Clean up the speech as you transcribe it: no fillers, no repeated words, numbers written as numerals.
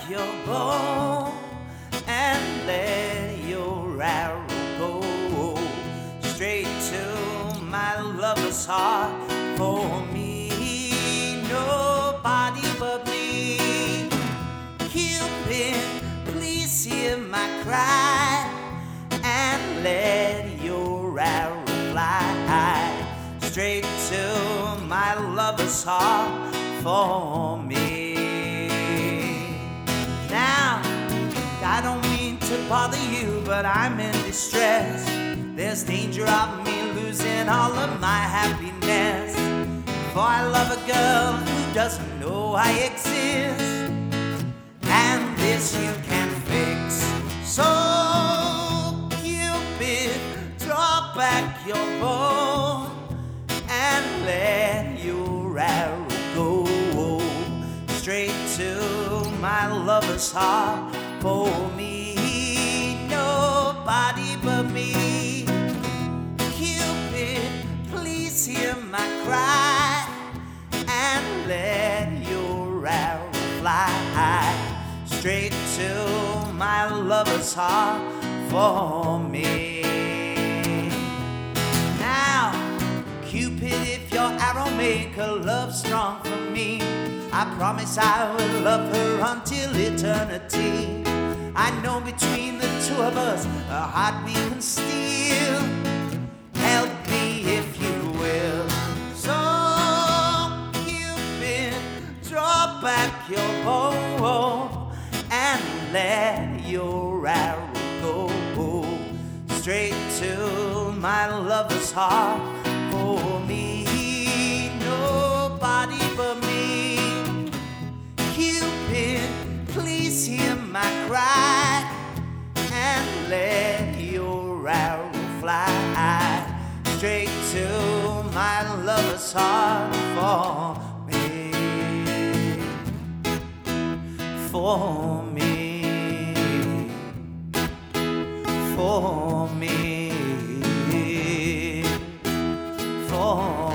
your bow and let your arrow go straight to my lover's heart. For me, nobody but me. Cupid, please hear my cry and let your arrow fly straight to my lover's heart. For me. Now, I don't mean to bother you, but I'm in distress. There's danger of me losing all of my happiness. For I love a girl who doesn't know I exist, and this you can fix. So, Cupid, draw back your bow and let your arrow go straight to my lover's heart. For me, nobody but me. Cupid, please hear my cry and let your arrow fly straight to my lover's heart. For me. Now, Cupid, if your arrow make her love strong for me, I promise I will love her until eternity. I know between the two of us a heart we can steal. Help me if you will. So, Cupid, draw back your bow and let your arrow go straight to my lover's heart. For me, nobody but me. Cupid, please hear my cry and let your arrow fly straight to my lover's heart. For me, for me, for me, for